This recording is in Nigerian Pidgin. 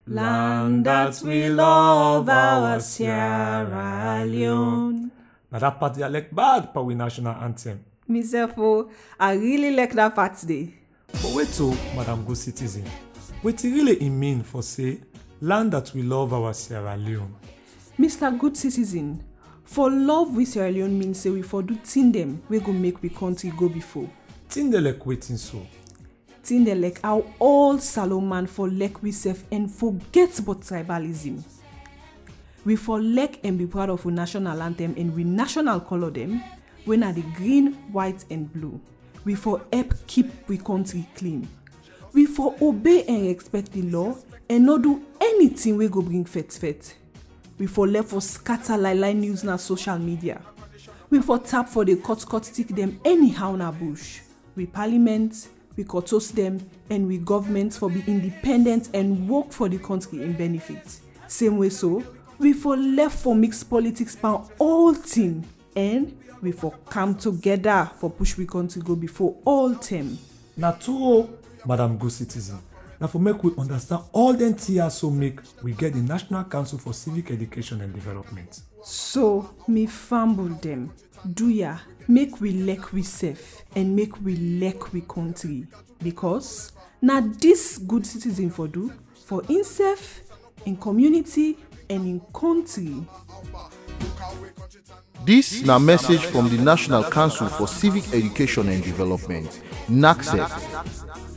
Land that we love, our Sierra Leone. Now that part dialect bad for we national anthem. Myself, I really like that part today. But wait to Madam Good Citizen. What it really mean for say, land that we love, our Sierra Leone? Mr. Good Citizen, for love we Sierra Leone means say we for do thing them we go make we country go before. Thing they like waiting so. Thing they like how all Salomon for like we self and forget about tribalism. We for like and be proud of our national anthem and we national color them when are the green, white and blue. We for help keep we country clean. We for obey and respect the law and not do anything we go bring fet. We for left for scatter line news na social media. We for tap for the cut stick them anyhow na bush. We parliament, we toast them, and we government for be independent and work for the country in benefit. Same way so, we for left for mixed politics pan all thing, and we for come together for push we country go before all term. Na true, Madam Good Citizen. Now for make we understand all them tiers so make we get the National Council for Civic Education and Development. So me fumble them. Do ya make we like we self and make we like we country because now this good citizen for do for himself, in community and in country. This na message from the National Council for Civic Education and Development, NACSED.